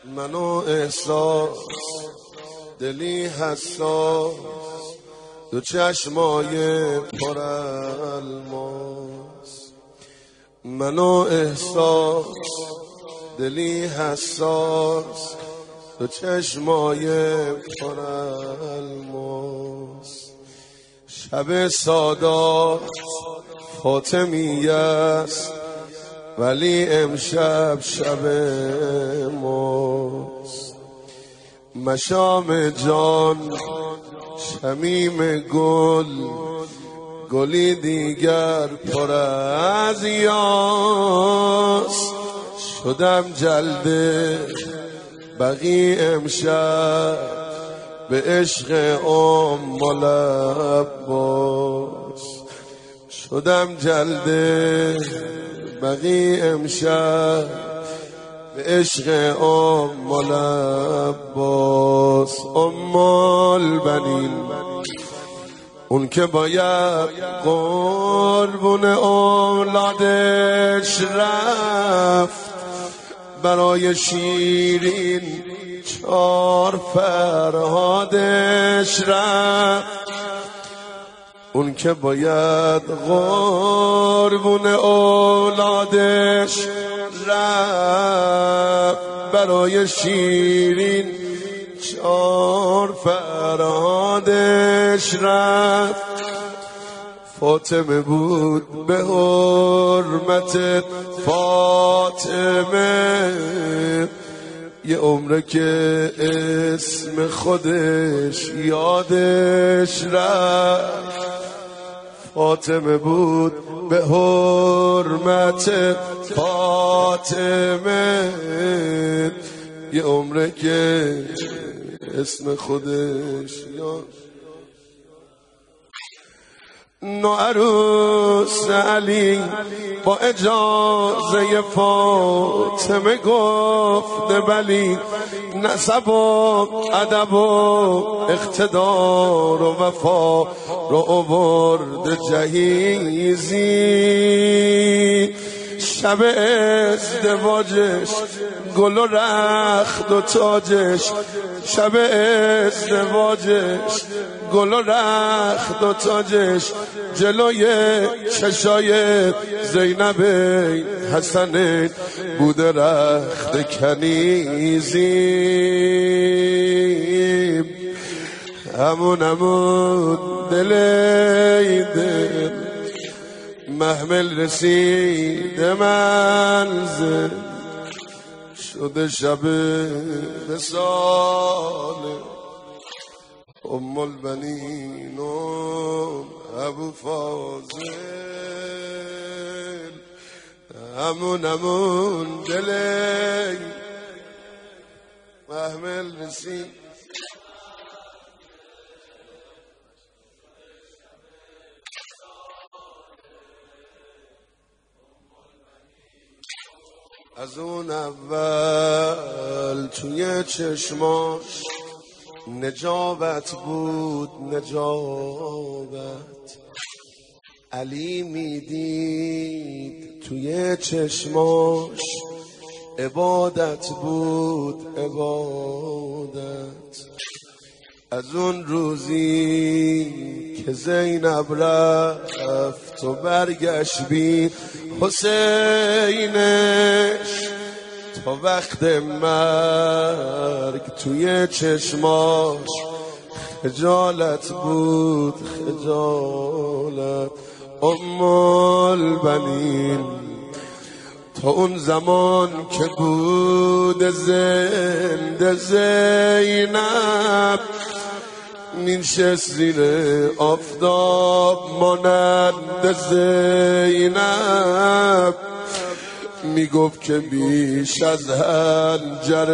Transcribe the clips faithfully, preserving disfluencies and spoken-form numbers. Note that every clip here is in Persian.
منو احساس دلی حساس دو چشمای پر الماس. منو احساس دلی حساس دو چشمای پر الماس. شب سادات فاطمیه است ولی امشب شب ماست. مشام جان شمیم گل گلی دیگر پر از یاس. شدم جلده بقی امشب به عشق ام العباس. شدم جلده بقی امشب به عشق ام العباس. ام البنین اون که باید قربون اولادش رفت، برای شیرین چار فرهادش رفت. اون که باید قربون اولادش رفت، برای شیرین چار فرهادش رفت. فاطمه بود به حرمت فاطمه، یه عمره که اسم خودش یادش رفت. فاطمه بود به حرمت فاطمه، یه عمره که اسم خودش یاد. نوعروس علی با اجازه فاطمه گفت بلی، نسب و ادب و اقتدار و وفا رو آورد جهیزی. شب ازدواجش گل و رخت و تاجش، شب ازدواجش گل و رخت و تاجش، جلوی چشای زینب حسن بود رخت کنیزی. همون همون دلی دل محمل رسید منزل، شده شب وصال ام البنین و ابو فاضل. همون همون دلی محمل رسید از اون اول توی چشماش نجابت بود نجابت. علی میدید توی چشماش عبادت بود عبادت. از اون روزی که زینب رفت و برگشت بی حسینش، تا وقت مرگ توی چشماش خجالت بود خجالت. ام البنین تا اون زمان که بود زنده زینب، نشست زیر آفتاب مانند زینب. میگفت که بیش از حنجر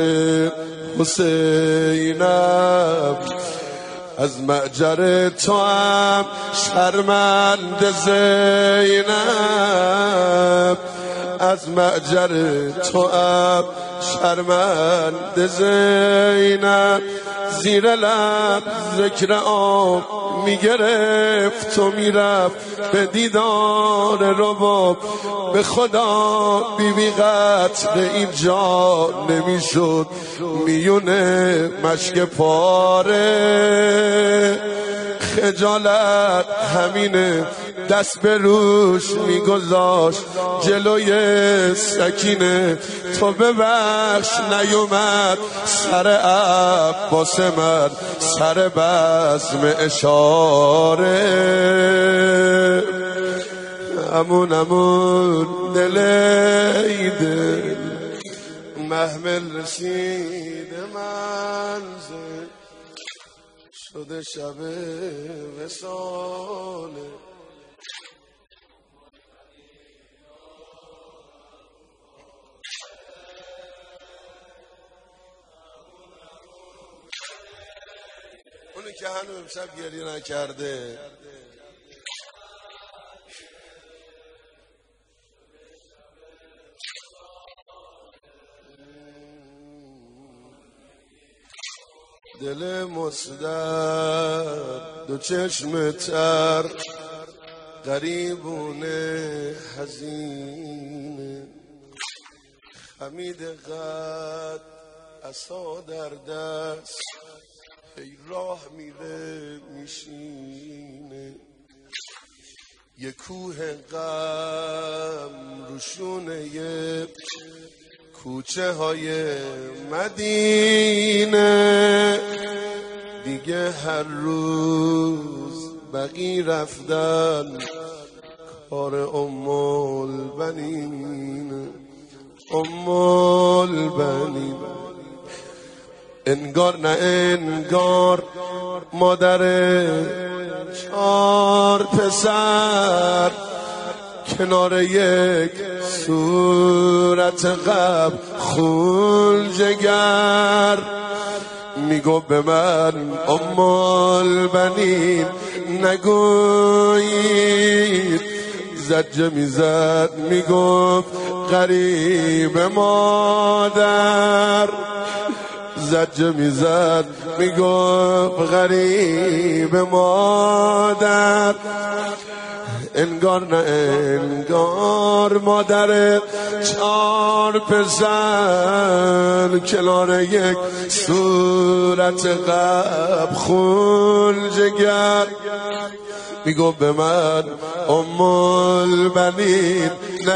حسینم، از معجر تو هم شرمنده زینب، از معجر تو هم شرمنده زینب زیر لب ذکر آب میگرفت و میرفت به دیدار رباب. به خدا بیبی قتل اینجا نمیشد میونه مشک پاره. خجالت همینه دست به روش میگذاشت جلوی سکینه. تو ببخش نیومد سر عباس من سر بزم اشاره. امون امون دل ای دل محمل رسید منزل شده شب وصاله. اونی که هنوز امشب گریه نکرده دل مصدر دو چشم تر غریبونه حزینه خمید قد عصا در دست ای راه میره میشینه. یه کوه غم روشونه یه کوچه های مدینه. دیگه هر روز بقی رفتن کار ام البنین ام البنین. انگار نه انگار مادر چار پسر کنار یک صورت قبل خون جگر. میگو به من ام البنین نگویید. زجه میزد میگفت غریب مادر. زجه میزد میگفت غریب مادر. انگار نه انگار مادر چار پسر کنار یک صورت قبل خون جگر. میگو به من ام البنین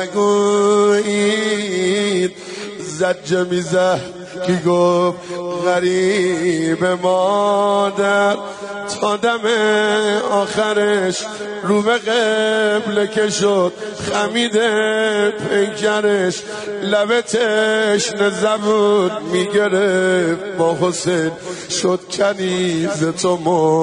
نگویید. زجه میزد کی گفت غریب مادر. تا دم آخرش رو به قبله که شد خمیده پیکرش. لب تشنه زبون میگرفت با حسین شد کنیز تو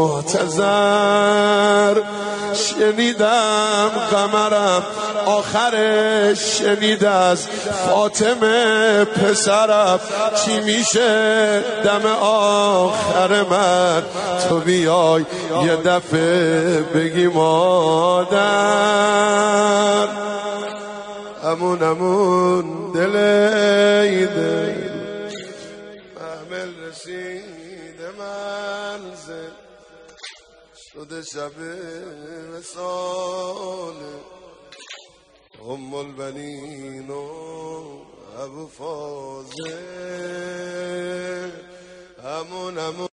محتضر. شنیدم قمرم آخرش شنید از فاطمه پسرم چی میشه دم آخر من. تو بیای یه دفعه بگی مادر. امون امون دل ای دل محمل رسید منزل شده شب وصاله. ام البنین و ابو فاضل. امون امون